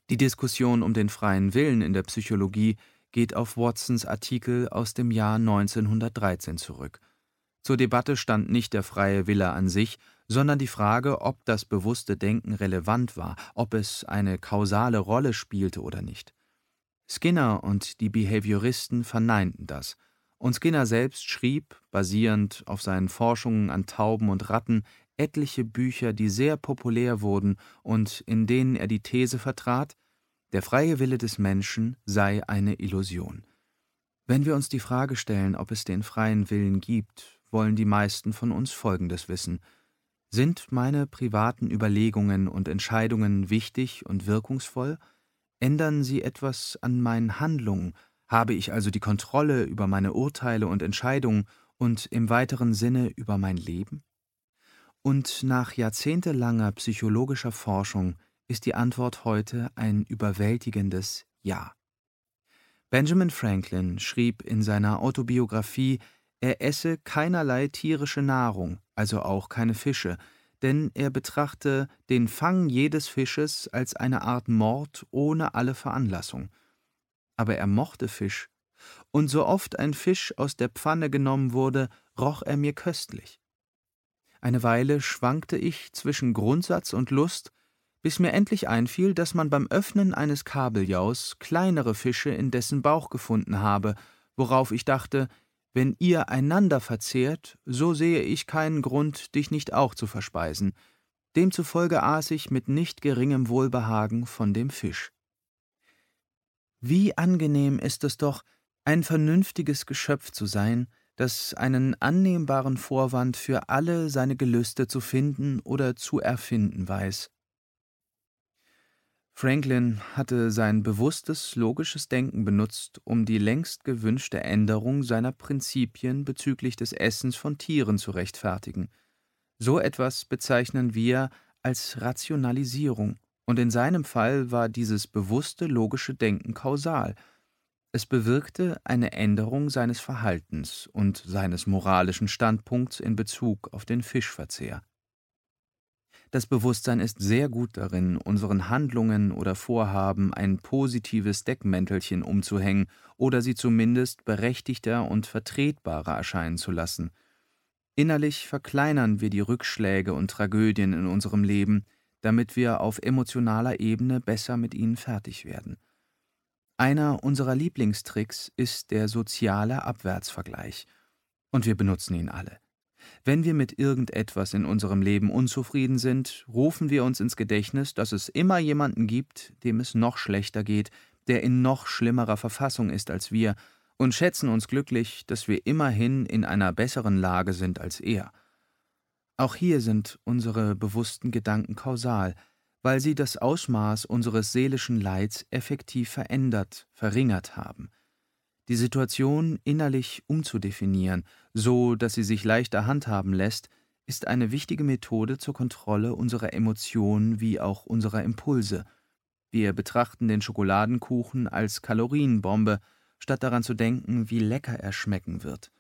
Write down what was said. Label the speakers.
Speaker 1: Die Diskussion um den freien Willen in der Psychologie geht auf Watsons Artikel aus dem Jahr 1913 zurück. Zur Debatte stand nicht der freie Wille an sich, sondern die Frage, ob das bewusste Denken relevant war, ob es eine kausale Rolle spielte oder nicht. Skinner und die Behavioristen verneinten das. Und Skinner selbst schrieb, basierend auf seinen Forschungen an Tauben und Ratten, etliche Bücher, die sehr populär wurden und in denen er die These vertrat, der freie Wille des Menschen sei eine Illusion. Wenn wir uns die Frage stellen, ob es den freien Willen gibt, wollen die meisten von uns Folgendes wissen: Sind meine privaten Überlegungen und Entscheidungen wichtig und wirkungsvoll? Ändern sie etwas an meinen Handlungen? Habe ich also die Kontrolle über meine Urteile und Entscheidungen und im weiteren Sinne über mein Leben? Und nach jahrzehntelanger psychologischer Forschung ist die Antwort heute ein überwältigendes Ja. Benjamin Franklin schrieb in seiner Autobiografie, er esse keinerlei tierische Nahrung, also auch keine Fische, denn er betrachte den Fang jedes Fisches als eine Art Mord ohne alle Veranlassung. Aber er mochte Fisch, und so oft ein Fisch aus der Pfanne genommen wurde, roch er mir köstlich. Eine Weile schwankte ich zwischen Grundsatz und Lust, bis mir endlich einfiel, dass man beim Öffnen eines Kabeljaus kleinere Fische in dessen Bauch gefunden habe, worauf ich dachte, wenn ihr einander verzehrt, so sehe ich keinen Grund, dich nicht auch zu verspeisen. Demzufolge aß ich mit nicht geringem Wohlbehagen von dem Fisch. Wie angenehm ist es doch, ein vernünftiges Geschöpf zu sein, das einen annehmbaren Vorwand für alle seine Gelüste zu finden oder zu erfinden weiß. Franklin hatte sein bewusstes, logisches Denken benutzt, um die längst gewünschte Änderung seiner Prinzipien bezüglich des Essens von Tieren zu rechtfertigen. So etwas bezeichnen wir als Rationalisierung, und in seinem Fall war dieses bewusste, logische Denken kausal. Es bewirkte eine Änderung seines Verhaltens und seines moralischen Standpunkts in Bezug auf den Fischverzehr. Das Bewusstsein ist sehr gut darin, unseren Handlungen oder Vorhaben ein positives Deckmäntelchen umzuhängen oder sie zumindest berechtigter und vertretbarer erscheinen zu lassen. Innerlich verkleinern wir die Rückschläge und Tragödien in unserem Leben, damit wir auf emotionaler Ebene besser mit ihnen fertig werden. Einer unserer Lieblingstricks ist der soziale Abwärtsvergleich, und wir benutzen ihn alle. Wenn wir mit irgendetwas in unserem Leben unzufrieden sind, rufen wir uns ins Gedächtnis, dass es immer jemanden gibt, dem es noch schlechter geht, der in noch schlimmerer Verfassung ist als wir, und schätzen uns glücklich, dass wir immerhin in einer besseren Lage sind als er. Auch hier sind unsere bewussten Gedanken kausal, weil sie das Ausmaß unseres seelischen Leids effektiv verändert, verringert haben. Die Situation innerlich umzudefinieren, so dass sie sich leichter handhaben lässt, ist eine wichtige Methode zur Kontrolle unserer Emotionen wie auch unserer Impulse. Wir betrachten den Schokoladenkuchen als Kalorienbombe, statt daran zu denken, wie lecker er schmecken wird.